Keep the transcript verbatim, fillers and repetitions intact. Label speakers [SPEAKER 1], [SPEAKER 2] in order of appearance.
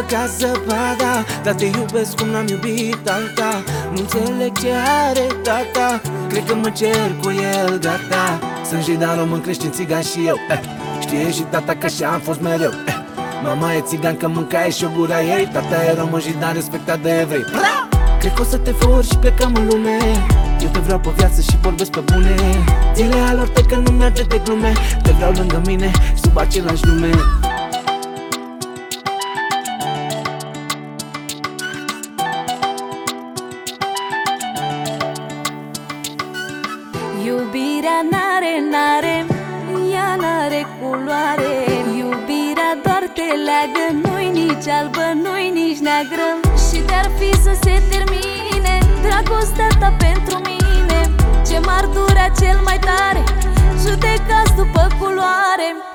[SPEAKER 1] ca zăpada, dar te iubesc cum n-am iubit alta. Nu înțeleg ce are tata, cred că mă cer cu el, gata. Sunt jidan, român, creștin, țigan și eu, eh. Știe și tata că așa am fost mereu, eh. Mama e țigancă, mâncaie și o gura ei. Tata e român, jidan, respectat de evrei. Cred că o să te furi și plecăm în lume. Eu te vreau pe viață și vorbesc pe bune. Zile alor tăi că nu merge de glume. Te vreau lângă mine și sub același nume.
[SPEAKER 2] Iubirea n-are, n-are, ea n-are culoare. Iubirea doar te leagă, nu-i nici albă, nu-i nici neagră. Și de-ar fi să se termine dragostea ta pentru mine, ce m-ar durea cel mai tare, judecați după culoare.